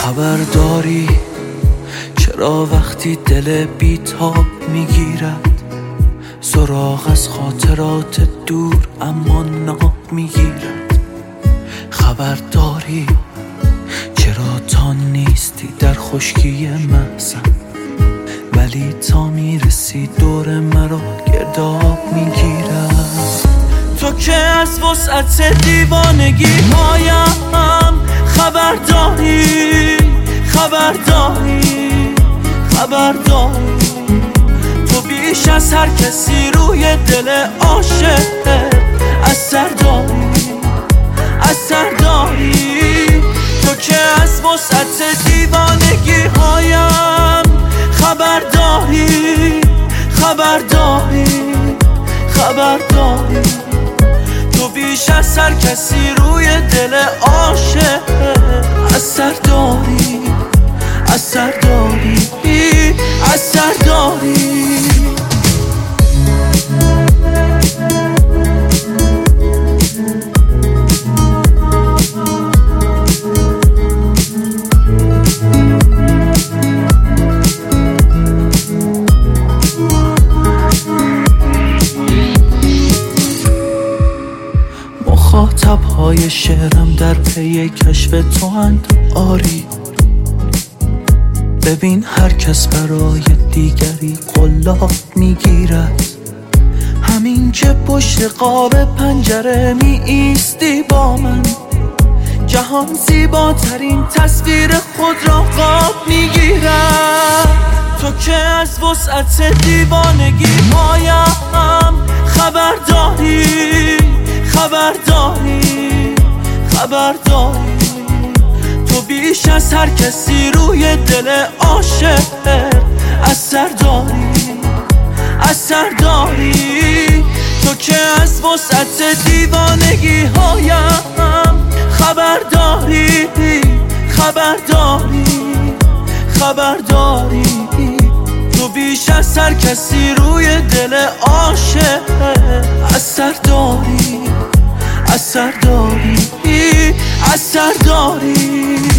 خبر داری چرا وقتی دل بیتاب میگیرد سراغ از خاطرات دور اما ناب میگیرد؟ خبر داری چرا تا نیستی در خشکی محزن ولی تا میرسی دور مرا گرداب میگیرد؟ تو که از وسعت دیوانگی هایم خبر داری تو بیش از هر کسی روی دل عاشق اثر داری تو که از وسعت دیوانگی هایم خبر داری تو بیش از هر کسی روی دل عاشق اثر داری مخاطب های شعرم در پی کشف تو اند آری ببین هر کس برای دیگری قلاب میگیرد همین که پشت قاب پنجره می ایستی با من جهان زیباترین تصویر خود را قاب میگیرد تو که از وسعت دیوانگی هایم خبر داری تو بیش از هر کسی روی دل عاشق اثر داری تو که از وسعت دیوانگی هایم خبر داری تو بیش از هر کسی روی دل عاشق اثر داری